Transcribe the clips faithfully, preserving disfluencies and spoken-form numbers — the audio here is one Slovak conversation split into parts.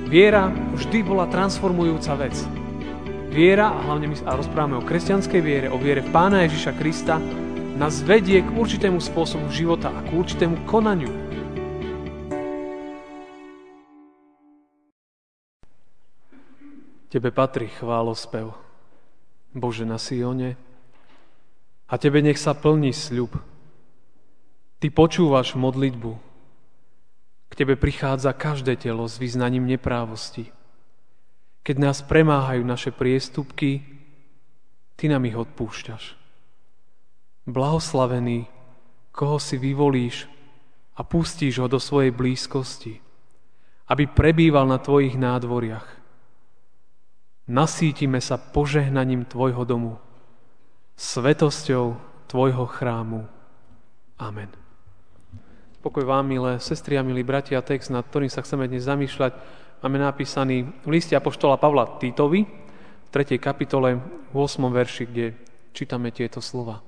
Viera vždy bola transformujúca vec. Viera, a hlavne my a rozprávame o kresťanskej viere, o viere v Pána Ježiša Krista, nás vedie k určitému spôsobu života a k určitému konaniu. Tebe patrí chválospev, Bože na Sione, a Tebe nech sa plní sľub. Ty počúvaš modlitbu. K Tebe prichádza každé telo s vyznaním neprávosti. Keď nás premáhajú naše priestupky, Ty nám ich odpúšťaš. Blahoslavený, koho si vyvolíš a pustíš ho do svojej blízkosti, aby prebýval na Tvojich nádvoriach. Nasítime sa požehnaním Tvojho domu, svetosťou Tvojho chrámu. Amen. Pokoj vám, milé sestry a milí bratia, text, nad ktorým sa chceme dnes zamýšľať, máme napísaný v liste apoštola Pavla Títovi, v tretej kapitole, v ôsmom verši, kde čítame tieto slova.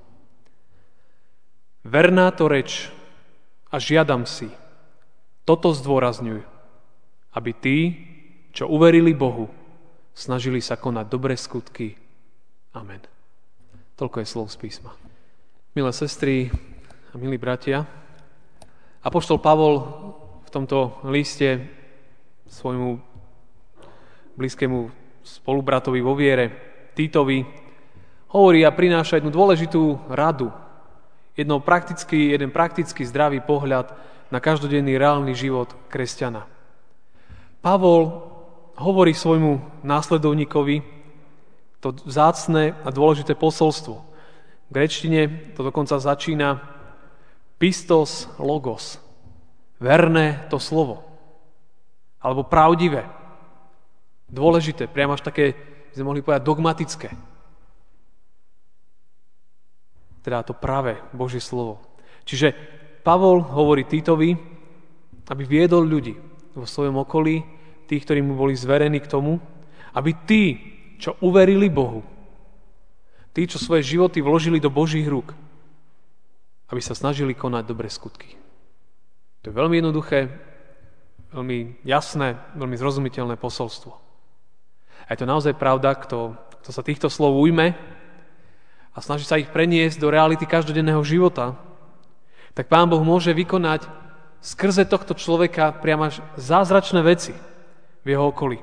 Verná to reč a žiadam si, toto zdôrazňuj, aby tí, čo uverili Bohu, snažili sa konať dobré skutky. Amen. Toľko je slov z písma. Milé sestry a milí bratia, apoštol Pavol v tomto liste svojmu blízkému spolubratovi vo viere, Títovi, hovorí a prináša jednu dôležitú radu, jedno praktický, jeden praktický zdravý pohľad na každodenný reálny život kresťana. Pavol hovorí svojmu následovníkovi to vzácne a dôležité posolstvo. V gréčtine to dokonca začína pistos logos, verné to slovo, alebo pravdivé, dôležité, priamo až také, sme mohli povedať, dogmatické. Teda to pravé Božie slovo. Čiže Pavol hovorí Títovi, aby viedol ľudí vo svojom okolí, tých, ktorí mu boli zverení k tomu, aby tí, čo uverili Bohu, tí, čo svoje životy vložili do Božích rúk, aby sa snažili konať dobré skutky. To je veľmi jednoduché, veľmi jasné, veľmi zrozumiteľné posolstvo. A je to naozaj pravda, kto, kto sa týchto slov ujme a snaží sa ich preniesť do reality každodenného života, tak Pán Boh môže vykonať skrze tohto človeka priam až zázračné veci v jeho okolí.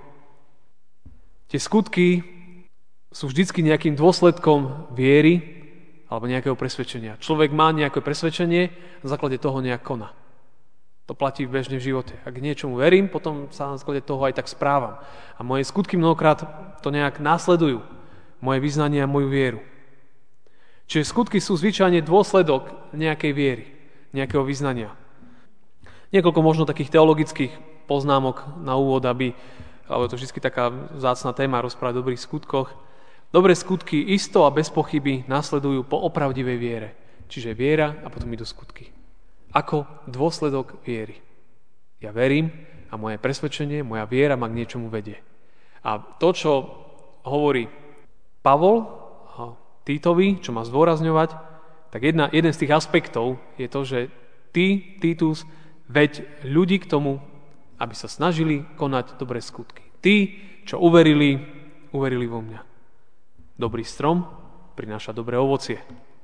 Tie skutky sú vždycky nejakým dôsledkom viery alebo nejakého presvedčenia. Človek má nejaké presvedčenie, na základe toho nejak koná. To platí v bežnom živote. Ak niečomu verím, potom sa na základe toho aj tak správam. A moje skutky mnohokrát to nejak následujú. Moje vyznanie a moju vieru. Čiže skutky sú zvyčajne dôsledok nejakej viery, nejakého vyznania. Niekoľko možno takých teologických poznámok na úvod, aby, alebo to vždy taká vzácna téma rozprávať o dobrých skutkoch. Dobré skutky isto a bez pochyby nasledujú po opravdivej viere. Čiže viera a potom idú skutky. Ako dôsledok viery. Ja verím a moje presvedčenie, moja viera ma k niečomu vedie. A to, čo hovorí Pavol Títovi, čo má zdôrazňovať, tak jedna, jeden z tých aspektov je to, že ty, Títus, veď ľudí k tomu, aby sa snažili konať dobré skutky. Tí, čo uverili, uverili vo mňa. Dobrý strom prináša dobré ovocie.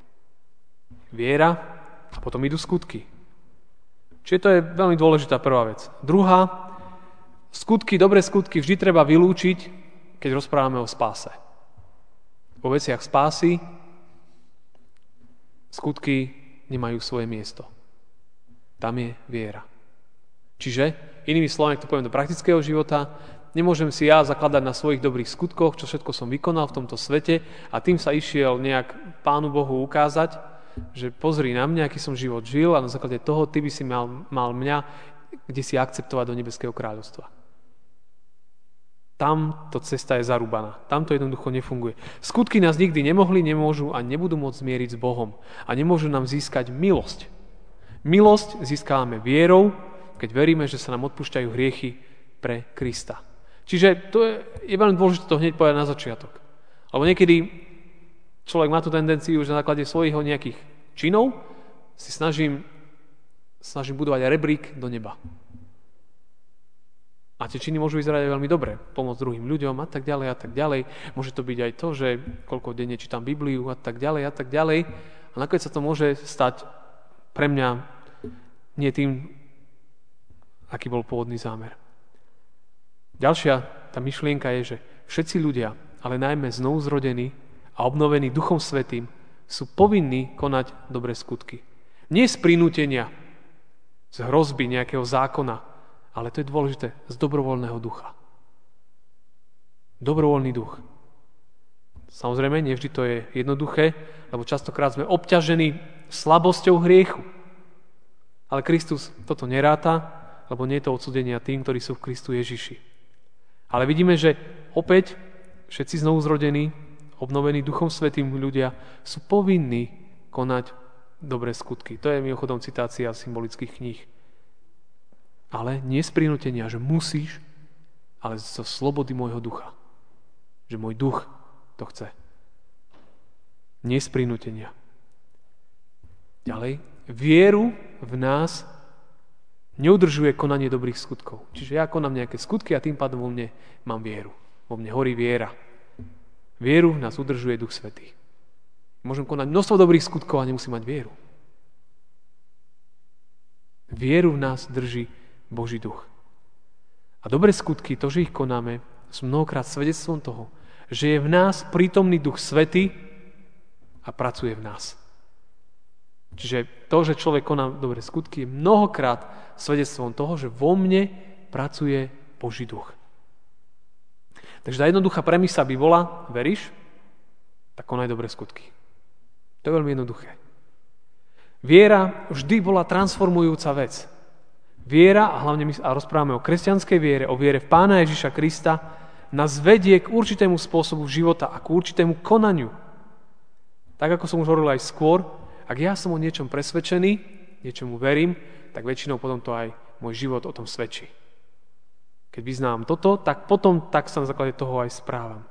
Viera a potom idú skutky. Čiže to je veľmi dôležitá prvá vec. Druhá, skutky, dobré skutky vždy treba vylúčiť, keď rozprávame o spáse. O veciach spásy skutky nemajú svoje miesto. Tam je viera. Čiže, inými slovami, ak to poviem do praktického života, nemôžem si ja zakladať na svojich dobrých skutkoch, čo všetko som vykonal v tomto svete a tým sa išiel nejak Pánu Bohu ukázať, že pozri na mňa, aký som život žil a na základe toho ty by si mal, mal mňa kde si akceptovať do nebeského kráľovstva. Tam to cesta je zarúbaná. Tam to jednoducho nefunguje. Skutky nás nikdy nemohli, nemôžu a nebudú môcť zmieriť s Bohom. A nemôžu nám získať milosť. Milosť získávame vierou, keď veríme, že sa nám odpúšťajú hriechy pre Krista. Čiže to je, je veľmi dôležité to hneď povedať na začiatok. Lebo niekedy človek má tú tendenciu, že na základe svojich nejakých činov si snažím, snažím budovať rebrík do neba. A tie činy môžu vyzerať veľmi dobre. Pomôcť druhým ľuďom a tak ďalej a tak ďalej. Môže to byť aj to, že koľko denne čítam Bibliu a tak ďalej a tak ďalej. A nakoniec sa to môže stať pre mňa nie tým, aký bol pôvodný zámer. Ďalšia tá myšlienka je, že všetci ľudia, ale najmä znovuzrodení a obnovení Duchom Svätým, sú povinní konať dobré skutky. Nie z prinútenia, z hrozby nejakého zákona, ale to je dôležité, z dobrovoľného ducha. Dobrovoľný duch. Samozrejme, nevždy to je jednoduché, lebo častokrát sme obťažení slabosťou hriechu. Ale Kristus toto neráta, lebo nie je to odsúdenia tým, ktorí sú v Kristu Ježiši. Ale vidíme, že opäť všetci znovuzrodení, obnovení Duchom Svätým ľudia sú povinní konať dobré skutky. To je mimochodom citácia symbolických kníh. Ale nie z prinútenia, že musíš, ale zo slobody môjho ducha. Že môj duch to chce. Nie z prinútenia. Ďalej, vieru v nás neudržuje konanie dobrých skutkov. Čiže ja konám nejaké skutky a tým pádom vo mne mám vieru. Vo mne horí viera. Vieru v nás udržuje Duch Svätý. Môžem konať množstvo dobrých skutkov a nemusím mať vieru. Vieru v nás drží Boží duch. A dobré skutky, to, že ich konáme, sú mnohokrát svedectvom toho, že je v nás prítomný Duch Svätý a pracuje v nás. Čiže to, že človek koná dobré skutky, je mnohokrát svedectvom toho, že vo mne pracuje Boží duch. Takže tá jednoduchá premisa by bola, veríš, tak konaj dobré skutky. To je veľmi jednoduché. Viera vždy bola transformujúca vec. Viera, a hlavne my a rozprávame o kresťanskej viere, o viere v Pána Ježiša Krista, nás vedie k určitému spôsobu života a k určitému konaniu. Tak, ako som už hovoril aj skôr, ak ja som o niečom presvedčený, niečomu verím, tak väčšinou potom to aj môj život o tom svedčí. Keď vyznám toto, tak potom tak sa na základe toho aj správam.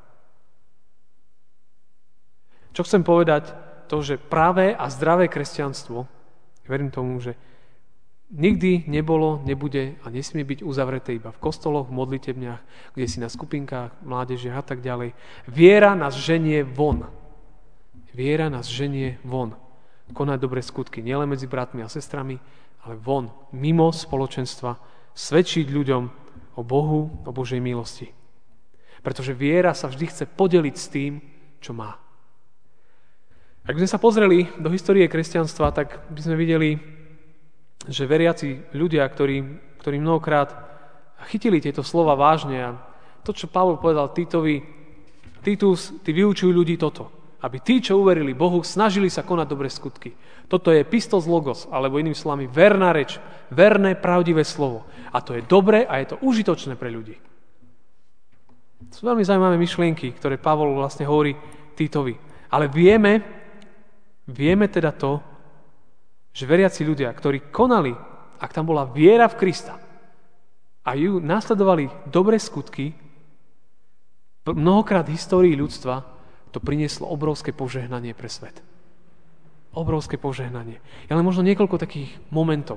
Čo chcem povedať? To, že pravé a zdravé kresťanstvo, verím tomu, že nikdy nebolo, nebude a nesmie byť uzavreté iba v kostoloch, v modlitebniach, kde si na skupinkách, mládežiach a tak ďalej. Viera nás ženie von. Viera nás ženie von. Konať dobré skutky nielen medzi bratmi a sestrami, ale von, mimo spoločenstva, svedčiť ľuďom o Bohu, o Božej milosti. Pretože viera sa vždy chce podeliť s tým, čo má. Ak by sme sa pozreli do histórie kresťanstva, tak by sme videli, že veriaci ľudia, ktorí, ktorí mnohokrát chytili tieto slova vážne a to, čo Pavol povedal Titovi, Titus, ty vyučuj ľudí toto, aby tí, čo uverili Bohu, snažili sa konať dobré skutky. Toto je pistos logos, alebo inými slovami verná reč, verné, pravdivé slovo. A to je dobré a je to užitočné pre ľudí. To sú veľmi zaujímavé myšlienky, ktoré Pavol vlastne hovorí Titovi. Ale vieme, vieme teda to, že veriaci ľudia, ktorí konali, ak tam bola viera v Krista a ju nasledovali dobré skutky, mnohokrát v histórii ľudstva to prinieslo obrovské požehnanie pre svet. Obrovské požehnanie. Ja len možno niekoľko takých momentov.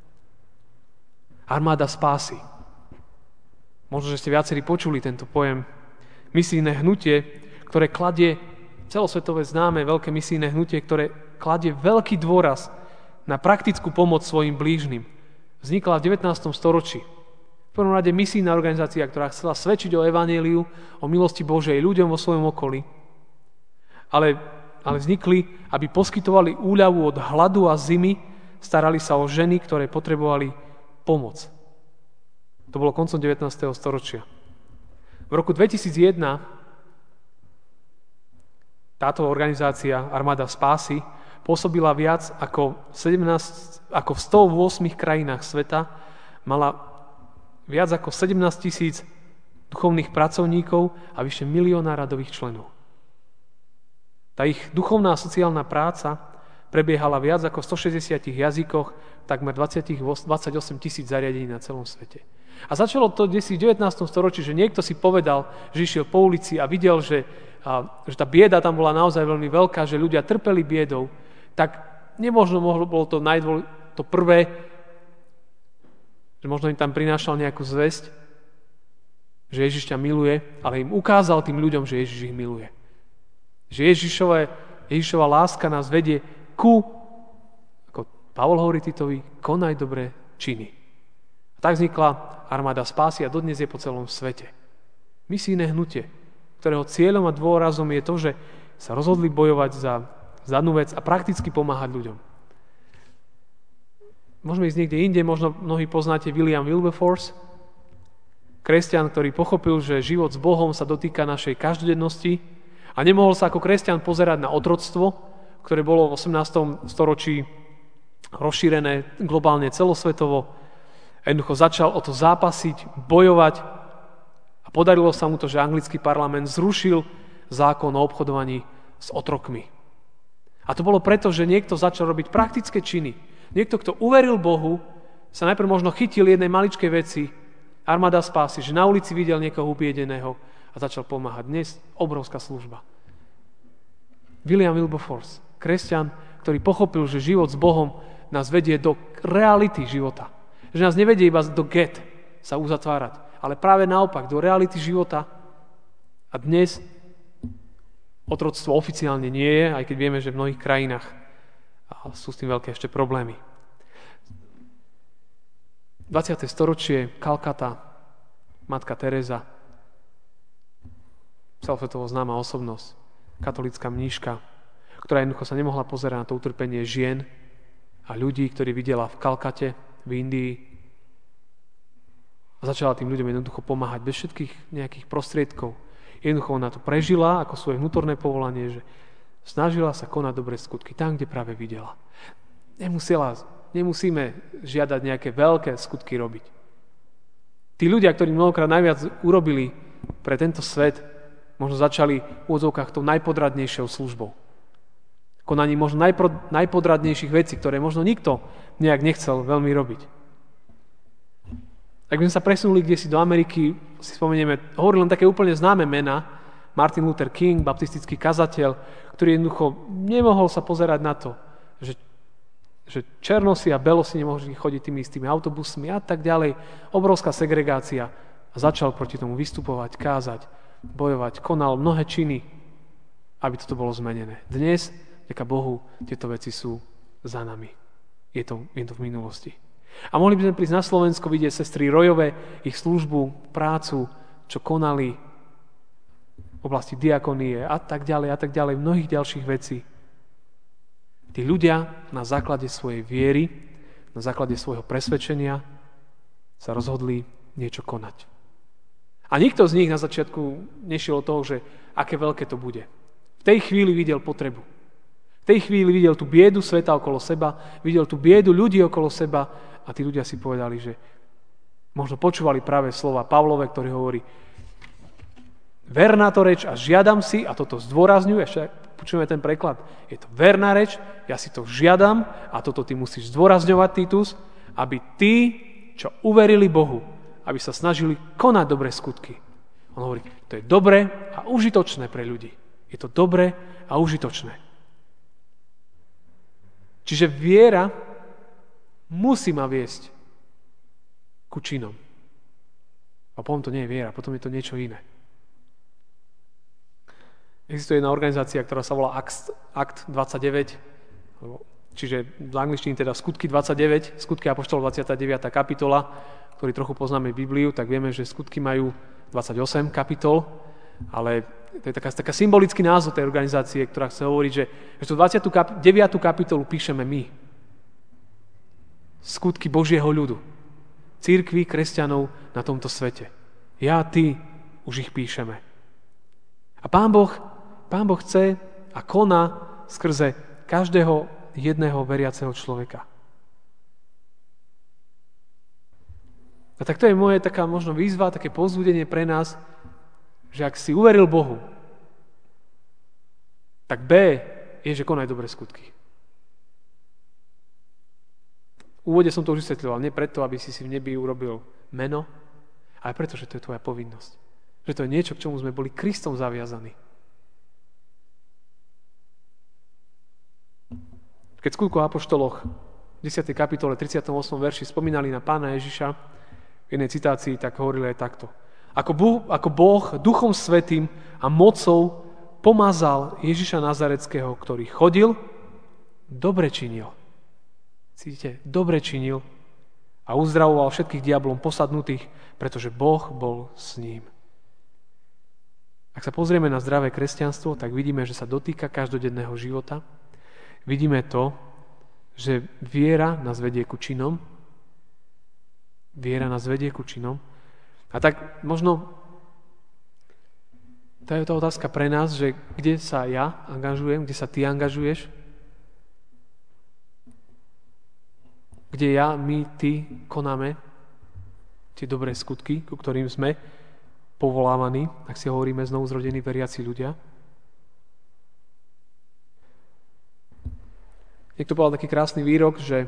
Armáda spásy. Možno, že ste viacerí počuli tento pojem. Misijné hnutie, ktoré kladie, celosvetové známe veľké misijné hnutie, ktoré kladie veľký dôraz na praktickú pomoc svojim blížnym. Vznikla v devätnástom storočí. V prvom rade misijná organizácia, ktorá chcela svedčiť o evanjeliu, o milosti Božej ľuďom vo svojom okolí. Ale, ale vznikli, aby poskytovali úľavu od hladu a zimy, starali sa o ženy, ktoré potrebovali pomoc. To bolo koncom devätnásteho storočia. V roku dvetisícjeden táto organizácia Armáda spásy pôsobila viac ako, sedemnásť, ako v stoosemich krajinách sveta, mala viac ako sedemnásť tisíc duchovných pracovníkov a vyše milióna radových členov. Tá ich duchovná a sociálna práca prebiehala viac ako v stošesťdesiatich jazykoch, takmer dvadsaťosem tisíc zariadení na celom svete. A začalo to desi v devätnástom storočí, že niekto si povedal, že išiel po ulici a videl, že, a, že tá bieda tam bola naozaj veľmi veľká, že ľudia trpeli biedou, tak nemožno mohlo, bolo to, najdôl, to prvé, že možno im tam prinášal nejakú zvesť, že Ježiš ťa miluje, ale im ukázal tým ľuďom, že Ježiš ich miluje. Že Ježišové, Ježišova láska nás vedie ku, ako Pavol hovorí Titovi, konaj dobré činy. A tak vznikla armáda spásy a dodnes je po celom svete. Misijné hnutie, ktorého cieľom a dôrazom je to, že sa rozhodli bojovať za danú vec a prakticky pomáhať ľuďom. Môžeme ísť niekde inde, možno mnohí poznáte William Wilberforce, kresťan, ktorý pochopil, že život s Bohom sa dotýka našej každodennosti a nemohol sa ako kresťan pozerať na otroctvo, ktoré bolo v osemnástom storočí rozšírené globálne celosvetovo. Jednoducho začal o to zápasiť, bojovať a podarilo sa mu to, že anglický parlament zrušil zákon o obchodovaní s otrokmi. A to bolo preto, že niekto začal robiť praktické činy. Niekto, kto uveril Bohu, sa najprv možno chytil jednej maličkej veci, armáda spásy, že na ulici videl niekoho ubiedeného a začal pomáhať. Dnes obrovská služba. William Wilberforce, kresťan, ktorý pochopil, že život s Bohom nás vedie do reality života. Že nás nevedie iba do get sa uzatvárať, ale práve naopak, do reality života. A dnes otroctvo oficiálne nie je, aj keď vieme, že v mnohých krajinách sú s tým veľké ešte problémy. dvadsiate storočie, Kalkata, matka Teresa, celosvetovo známa osobnosť, katolícka mníška, ktorá jednoducho sa nemohla pozerať na to utrpenie žien a ľudí, ktorí videla v Kalkate, v Indii. A začala tým ľuďom jednoducho pomáhať bez všetkých nejakých prostriedkov. Jednoducho ona to prežila ako svoje vnútorné povolanie, že snažila sa konať dobré skutky tam, kde práve videla. Nemusela Nemusíme žiadať nejaké veľké skutky robiť. Tí ľudia, ktorí mnohokrát najviac urobili pre tento svet, možno začali v úvodzovkách tou najpodradnejšou službou. Konaním možno najpro, najpodradnejších vecí, ktoré možno nikto nejak nechcel veľmi robiť. Ak by sme sa presunuli kdesi do Ameriky, si spomenieme, hovorili len také úplne známe mená, Martin Luther King, baptistický kazateľ, ktorý jednoducho nemohol sa pozerať na to, že že černosi a belosi nemohli chodiť tými istými autobusmi a tak ďalej. Obrovská segregácia. A začal proti tomu vystupovať, kázať, bojovať, konal mnohé činy, aby toto bolo zmenené. Dnes, vďaka Bohu, tieto veci sú za nami. Je to, je to v minulosti. A mohli by sme prísť na Slovensko, vidieť sestry Rojové, ich službu, prácu, čo konali v oblasti diakonie a tak ďalej a tak ďalej, mnohých ďalších vecí. Tí ľudia na základe svojej viery, na základe svojho presvedčenia sa rozhodli niečo konať. A nikto z nich na začiatku nešiel od toho, že aké veľké to bude. V tej chvíli videl potrebu. V tej chvíli videl tú biedu sveta okolo seba, videl tú biedu ľudí okolo seba a tí ľudia si povedali, že možno počúvali práve slova Pavlove, ktorý hovorí: verná to reč a žiadam si, a toto zdôrazňuje, ešte počujeme ten preklad, je to verná reč, ja si to žiadam a toto ty musíš zdôrazňovať, Titus, aby tí, čo uverili Bohu, aby sa snažili konať dobré skutky. On hovorí, to je dobré a užitočné pre ľudí. Je to dobré a užitočné. Čiže viera musí ma viesť ku činom. A potom to nie je viera, potom je to niečo iné. Existuje jedna organizácia, ktorá sa volá Akt dvadsaťdeväť, čiže v angličtine teda Skutky dvadsaťdeväť, Skutky apoštolov dvadsiata deviata kapitola, ktorý trochu poznáme Bibliu, tak vieme, že skutky majú dvadsaťosem kapitol, ale to je taká, taká symbolický názov tej organizácie, ktorá chce hovoriť, že, že tú dvadsiatu deviatu kapitolu píšeme my. Skutky Božieho ľudu. Cirkvi kresťanov na tomto svete. Ja, ty, už ich píšeme. A Pán Boh Pán Boh chce a koná skrze každého jedného veriaceho človeka. A tak to je moje taká možno výzva, také povzbudenie pre nás, že ak si uveril Bohu, tak B je, že konaj dobré skutky. V úvode som to už vysvetľoval, nie preto, aby si si v nebi urobil meno, ale preto, že to je tvoja povinnosť. Že to je niečo, k čomu sme boli Kristom zaviazaní. Keď v Skutkoch apoštoloch v desiatej kapitole tridsiatom ôsmom verši spomínali na Pána Ježiša v jednej citácii, tak hovorili aj takto. Ako, Bú, ako Boh Duchom Svätým a mocou pomazal Ježiša Nazareckého, ktorý chodil, dobre činil. Cítite? Dobre činil a uzdravoval všetkých diablom posadnutých, pretože Boh bol s ním. Ak sa pozrieme na zdravé kresťanstvo, tak vidíme, že sa dotýka každodenného života. Vidíme to, že viera nás vedie ku činom. Viera nás vedie ku činom. A tak možno to je tá otázka pre nás, že kde sa ja angažujem, kde sa ty angažuješ, kde ja, my, ty konáme tie dobré skutky, ku ktorým sme povolávaní, ak si hovoríme znovu zrodení veriaci ľudia. Niekto povedal taký krásny výrok, že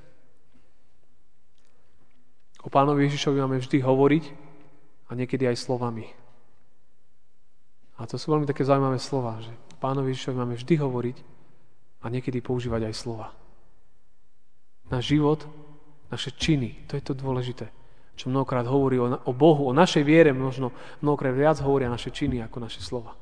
o Pánovi Ježišovi máme vždy hovoriť a niekedy aj slovami. A to sú veľmi také zaujímavé slova, že o Pánovi Ježišovi máme vždy hovoriť a niekedy používať aj slova. Náš život, naše činy, to je to dôležité, čo mnohokrát hovorí o, o Bohu, o našej viere, možno mnohokrát viac hovoria naše činy ako naše slova.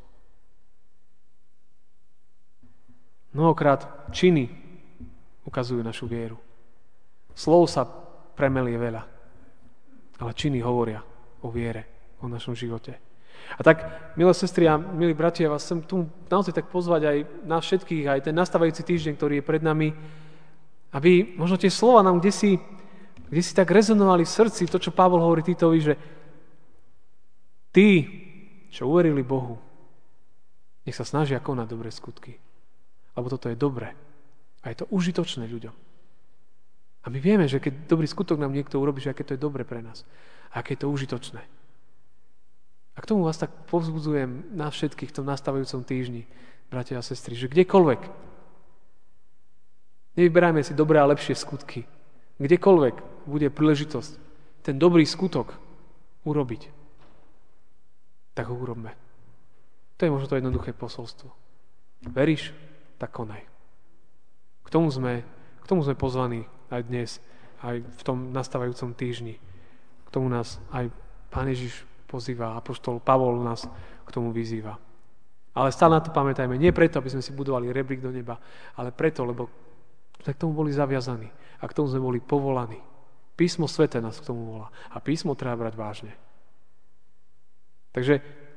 Mnohokrát činy ukazujú našu vieru. Slov sa premelie veľa, ale činy hovoria o viere, o našom živote. A tak, milé sestry a milí bratia, vás chcem tu naozaj tak pozvať aj nás všetkých, aj ten nastávajúci týždeň, ktorý je pred nami, aby možno tie slova nám kde si, kde si tak rezonovali v srdci, to, čo Pavol hovorí Titovi, že tí, čo uverili Bohu, nech sa snažia konať dobré skutky. Lebo toto je dobré. A je to užitočné ľuďom. A my vieme, že keď dobrý skutok nám niekto urobí, že aké to je dobre pre nás. A aké je to užitočné. A k tomu vás tak povzbudzujem nás všetkých v tom nastávajúcom týždni, bratia a sestry, že kdekoľvek, nevyberajme si dobré a lepšie skutky, kdekoľvek bude príležitosť ten dobrý skutok urobiť, tak ho urobme. To je možno to jednoduché posolstvo. Veríš? Tak konaj. K tomu sme, k tomu sme pozvaní aj dnes, aj v tom nastávajúcom týždni. K tomu nás aj Pán Ježiš pozýva, apoštol Pavol nás k tomu vyzýva. Ale stále na to pamätajme, nie preto, aby sme si budovali rebrík do neba, ale preto, lebo sme k tomu boli zaviazaní a k tomu sme boli povolaní. Písmo sväté nás k tomu volá a písmo treba brať vážne. Takže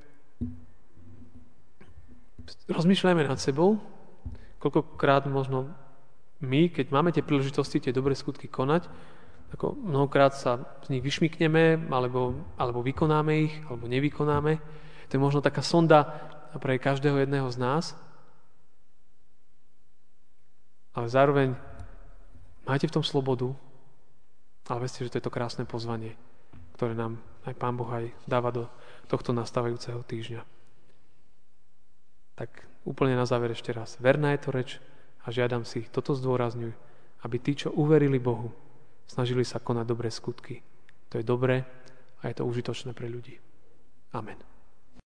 rozmýšľajme nad sebou, koľkokrát možno my, keď máme tie príležitosti, tie dobré skutky konať, ako mnohokrát sa z nich vyšmykneme, alebo, alebo vykonáme ich, alebo nevykonáme. To je možno taká sonda pre každého jedného z nás. Ale zároveň majte v tom slobodu, ale vedzte, že to je to krásne pozvanie, ktoré nám aj Pán Boh aj dáva do tohto nastávajúceho týždňa. Tak úplne na záver ešte raz. Verná je to reč a žiadam si, toto zdôrazňuj, aby tí, čo uverili Bohu, snažili sa konať dobré skutky. To je dobré a je to užitočné pre ľudí. Amen.